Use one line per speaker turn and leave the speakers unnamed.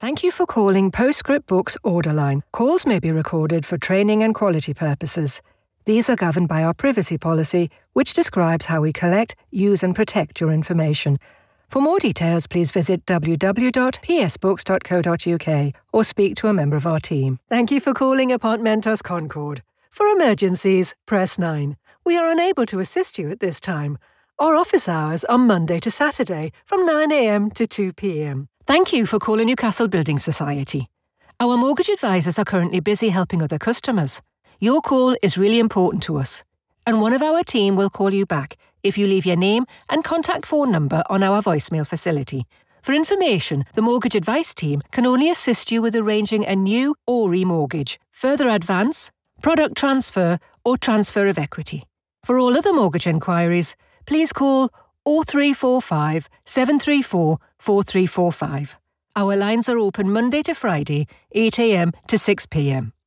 Thank you for calling Postscript Books Order Line. Calls may be recorded for training and quality purposes. These are governed by our privacy policy, which describes how we collect, use and protect your information. For more details, please visit www.psbooks.co.uk or speak to a member of our team. Thank you for calling Apartmentos Concord. For emergencies, press 9. We are unable to assist you at this time. Our office hours are Monday to Saturday from 9 a.m. to 2 p.m. Thank you for calling Newcastle Building Society. Our mortgage advisors are currently busy helping other customers. Your call is really important to us, and one of our team will call you back if you leave your name and contact phone number on our voicemail facility. For information, the mortgage advice team can only assist you with arranging a new or remortgage, further advance, product transfer or transfer of equity. For all other mortgage enquiries, please call 0345 734 4345. Our lines are open Monday to Friday, 8 a.m. to 6 p.m.